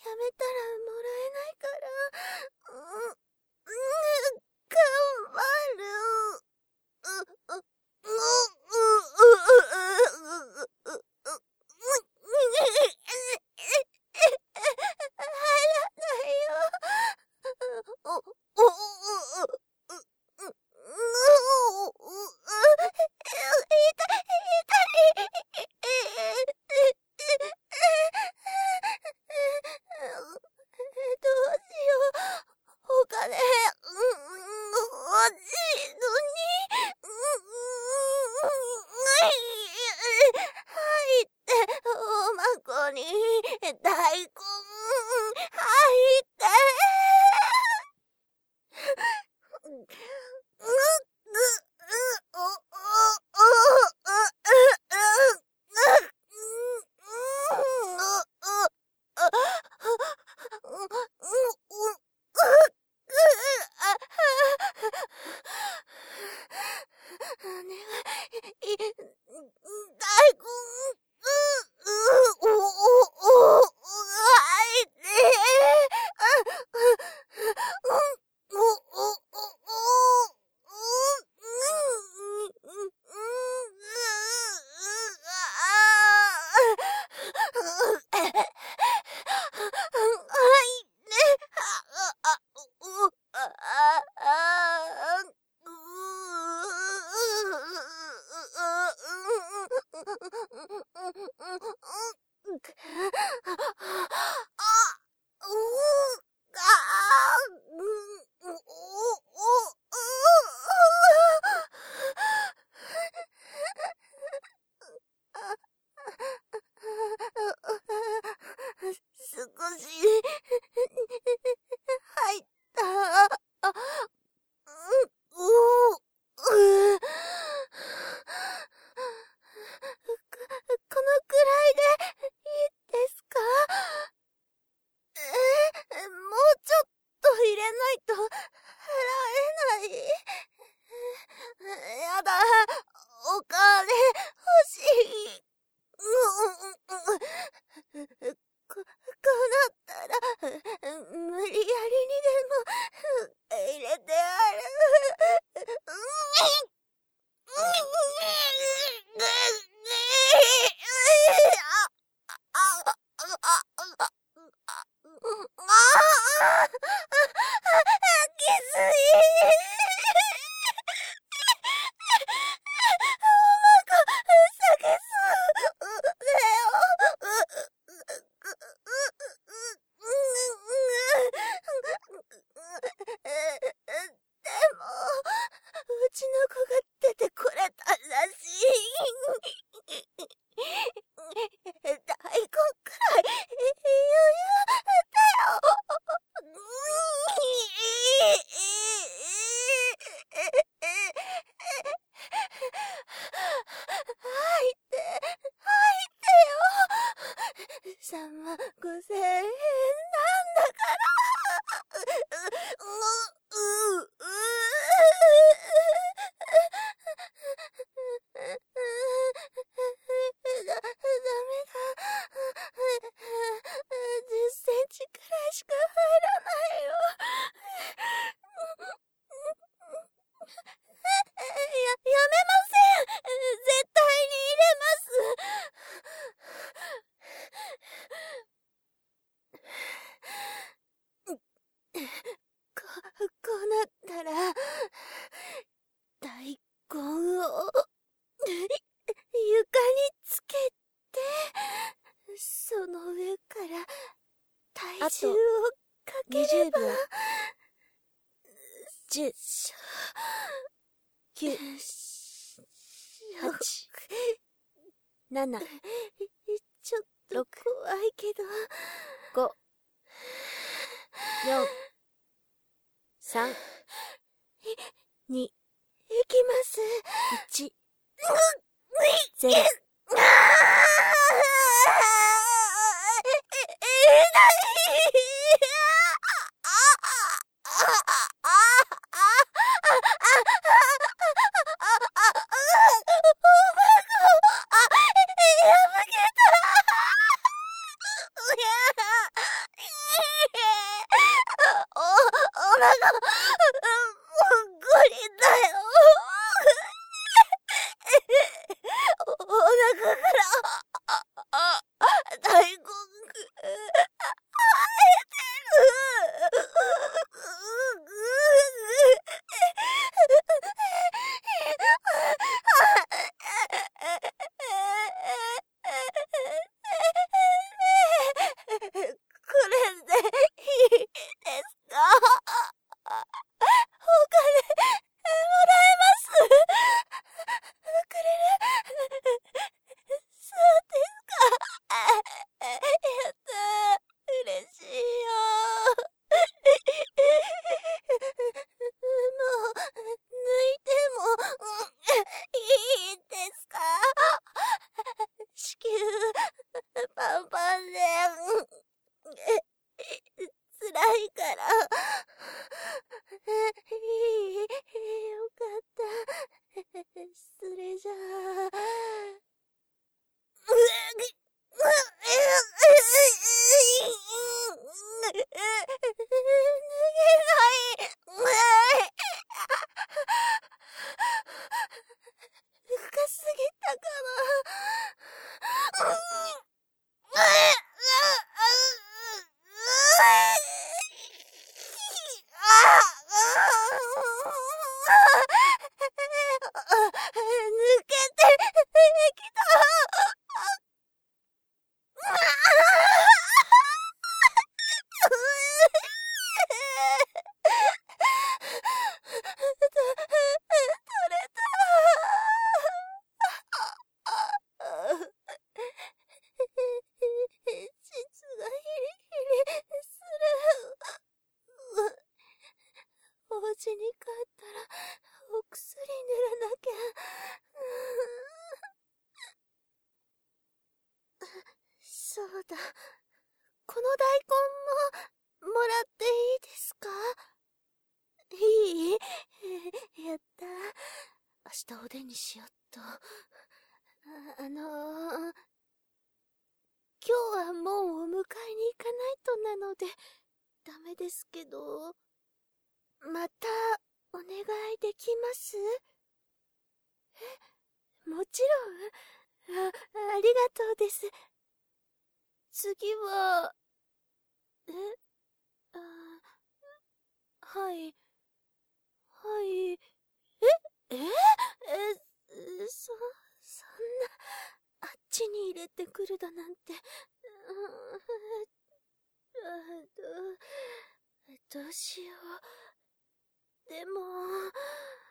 めたらもらえないから、頑張る。お金、欲しいのに。入って、おまこに、大根、入って。少し入った。このくらいでいいですか？もうちょっと入れないと払えない。やだ、お金欲しい。こうなったら、無理やりにでも入れてやる。きつい。うちの子が出てこれたらしい。大根くらい余裕だよ。入ってよ。35000円なんだから。ダメだ。10センチくらいしか入らないよ。やめません。絶対に入れます。こうなったら、大根を床につけて、その上から体重をかければ。 20秒。10、9、8、7、 ちょっと怖いけど。 5、4、3、2、 いきます。 1、0。 破けた。 腹が、もうゴリだよ。お腹から、大根が、生えてる。これでいいですか？お金もらえます？くれる？そうですか。やった。嬉しいよ。もう、抜いても、いいですか？子宮、パンパンで、辛いから。よかった。それじゃあ。脱げない。深すぎたかな。抜けてきた。取れた。膣がヒリヒリする。お家に帰ったらお薬塗らなきゃ。そうだ。この大根ももらっていいですか？いい？やった。明日おでんにしよっと。今日はもうお迎えに行かないとなので、ダメですけど、またお願いできます？もちろん。ありがとうです。次は、あ、はい。はい。そんな、あっちに入れてくるだなんて。どうしよう。でも、